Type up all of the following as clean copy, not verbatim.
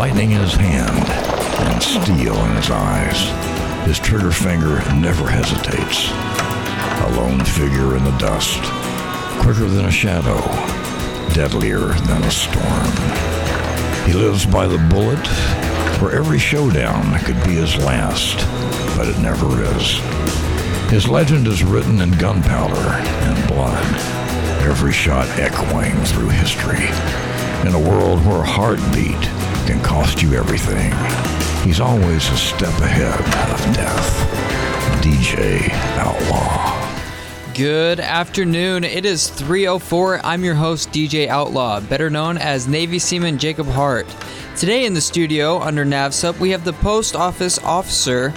lightning in his hand and steel in his eyes. His trigger finger never hesitates. A lone figure in the dust, quicker than a shadow, deadlier than a storm. He lives by the bullet, where every showdown could be his last, but it never is. His legend is written in gunpowder and blood, every shot echoing through history. In a world where a heartbeat can cost you everything, he's always a step ahead of death. DJ Outlaw. Good afternoon. It is 3:04. I'm your host, DJ Outlaw, better known as Navy Seaman Jacob Hart. Today in the studio, under NAVSUP, we have the Post Office Officer,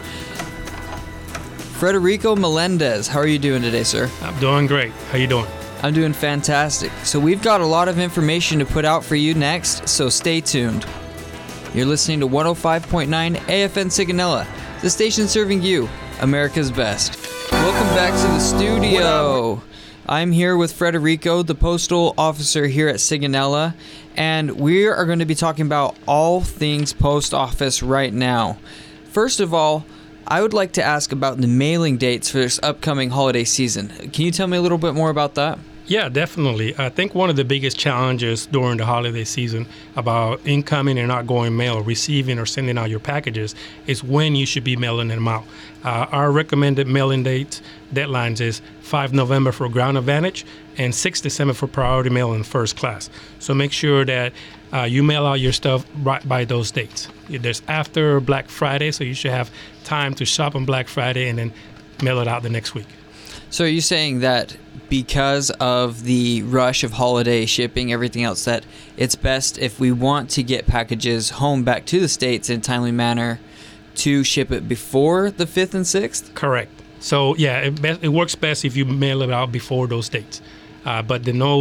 Frederico Melendez. How are you doing today, sir? I'm doing great. How you doing? I'm doing fantastic. So we've got a lot of information to put out for you next, so stay tuned. You're listening to 105.9 AFN Sigonella, the station serving you, America's best. Welcome back to the studio. I'm here with Frederico, the postal officer here at Sigonella, and we are going to be talking about all things post office right now. First of all, I would like to ask about the mailing dates for this upcoming holiday season. Can you tell me a little bit more about that? Yeah, definitely. I think one of the biggest challenges during the holiday season about incoming and outgoing mail, receiving or sending out your packages, is when you should be mailing them out. Our recommended mailing deadlines is 5 November for Ground Advantage and 6 December for Priority Mail in First Class. So make sure that you mail out your stuff right by those dates. There's after Black Friday, so you should have time to shop on Black Friday and then mail it out the next week. So are you saying that because of the rush of holiday shipping, everything else, that it's best if we want to get packages home back to the States in a timely manner to ship it before the 5th and 6th? Correct. So, yeah, it works best if you mail it out before those dates. But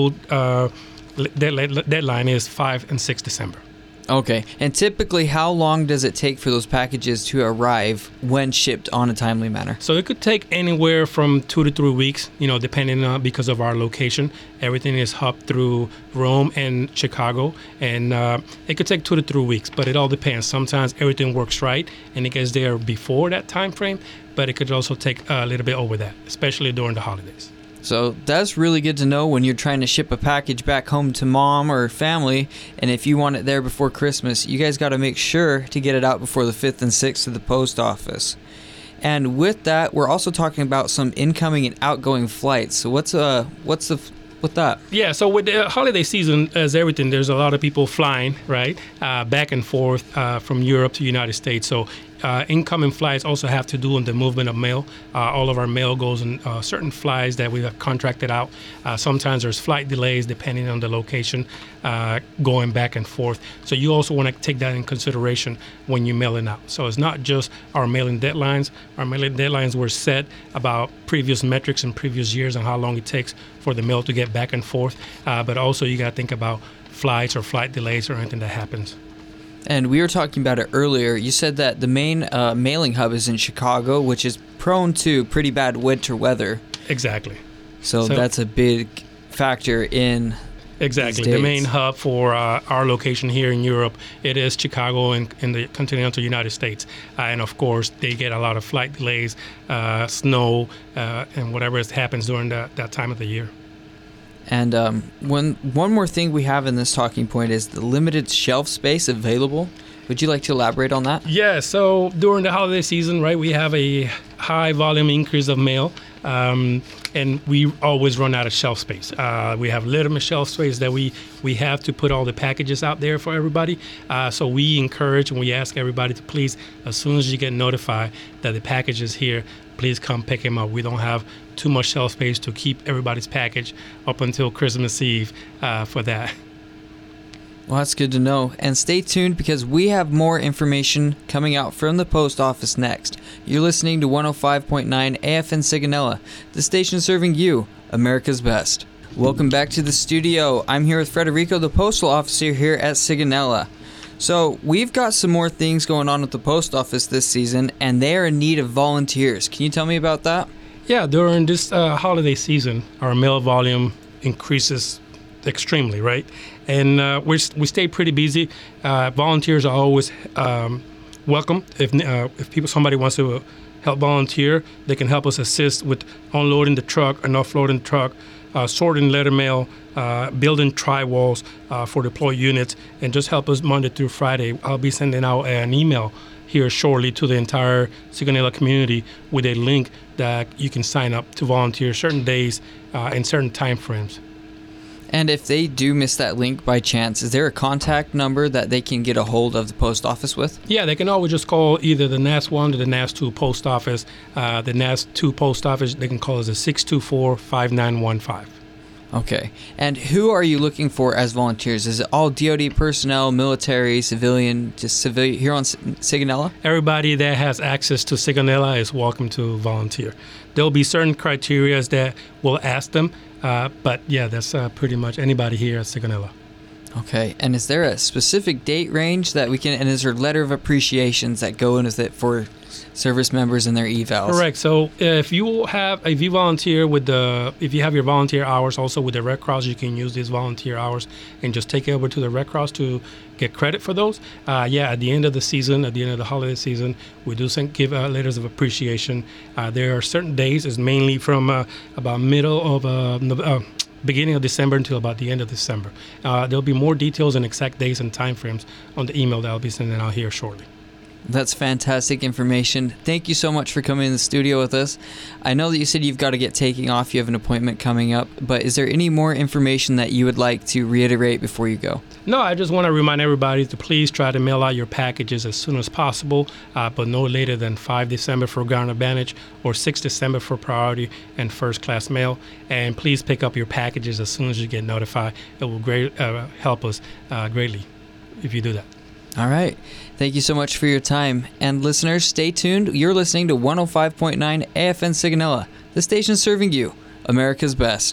the deadline is 5 and 6 December. Okay. And typically, how long does it take for those packages to arrive when shipped on a timely manner? So it could take anywhere from 2 to 3 weeks, depending on, because of our location. Everything is hubbed through Rome and Chicago, and it could take 2 to 3 weeks, but it all depends. Sometimes everything works right, and it gets there before that time frame, but it could also take a little bit over that, especially during the holidays. So that's really good to know when you're trying to ship a package back home to mom or family, and if you want it there before Christmas, you guys got to make sure to get it out before the 5th and 6th to the post office. And with that, we're also talking about some incoming and outgoing flights. So what's with that? Yeah, so with the holiday season, as everything, there's a lot of people flying, right, back and forth from Europe to the United States. So incoming flights also have to do with the movement of mail. All of our mail goes in certain flights that we have contracted out. Sometimes there's flight delays depending on the location going back and forth. So you also want to take that in consideration when you mail it out. So it's not just our mailing deadlines. Our mailing deadlines were set about previous metrics in previous years and how long it takes for the mail to get back and forth. But also you got to think about flights or flight delays or anything that happens. And we were talking about it earlier. You said that the main mailing hub is in Chicago, which is prone to pretty bad winter weather. Exactly. So that's a big factor in exactly the main hub for our location here in Europe. It is Chicago in the continental United States. And of course, they get a lot of flight delays, snow, and whatever happens during that time of the year. And one more thing we have in this talking point is the limited shelf space available. Would you like to elaborate on that? Yeah, so during the holiday season, right, we have a high volume increase of mail, and we always run out of shelf space. We have limited shelf space that we have to put all the packages out there for everybody. So we encourage and we ask everybody to please, as soon as you get notified that the package is here, please come pick them up. We don't have too much shelf space to keep everybody's package up until Christmas Eve for that. Well, that's good to know. And stay tuned because we have more information coming out from the post office next. You're listening to 105.9 AFN Sigonella, the station serving you, America's best. Welcome back to the studio. I'm here with Frederico, the postal officer here at Sigonella. So we've got some more things going on with the post office this season, and they are in need of volunteers. Can you tell me about that? Yeah, during this holiday season, our mail volume increases extremely, right? And we stay pretty busy. Volunteers are always welcome. If somebody wants to help volunteer, they can help us assist with unloading the truck and offloading the truck, sorting letter mail, building tri-walls for deployed units, and just help us Monday through Friday. I'll be sending out an email here shortly to the entire Sigonella community with a link that you can sign up to volunteer certain days and certain time frames. And if they do miss that link by chance, is there a contact number that they can get a hold of the post office with? Yeah, they can always just call either the NAS 1 or the NAS 2 post office. The NAS 2 post office, they can call us at 624-5915. Okay. And who are you looking for as volunteers? Is it all DoD personnel, military, civilian, just civilian here on Sigonella? Everybody that has access to Sigonella is welcome to volunteer. There'll be certain criteria that we'll ask them, but yeah, that's pretty much anybody here at Sigonella. Okay. And is there a specific date range that we can, and is there a letter of appreciations that go in with it for service members and their evals? Correct. So if you have your volunteer hours also with the Red Cross, you can use these volunteer hours and just take it over to the Red Cross to get credit for those. At the end of the season, at the end of the holiday season, we do give letters of appreciation. There are certain days, it's mainly from about beginning of December until about the end of December. There'll be more details and exact days and time frames on the email that I'll be sending out here shortly. That's fantastic information. Thank you so much for coming in the studio with us. I know that you said you've got to get taking off. You have an appointment coming up. But is there any more information that you would like to reiterate before you go? No, I just want to remind everybody to please try to mail out your packages as soon as possible, but no later than 5 December for Ground Advantage or 6 December for Priority and First Class Mail. And please pick up your packages as soon as you get notified. It will help us greatly if you do that. All right. Thank you so much for your time. And listeners, stay tuned. You're listening to 105.9 AFN Sigonella, the station serving you, America's best.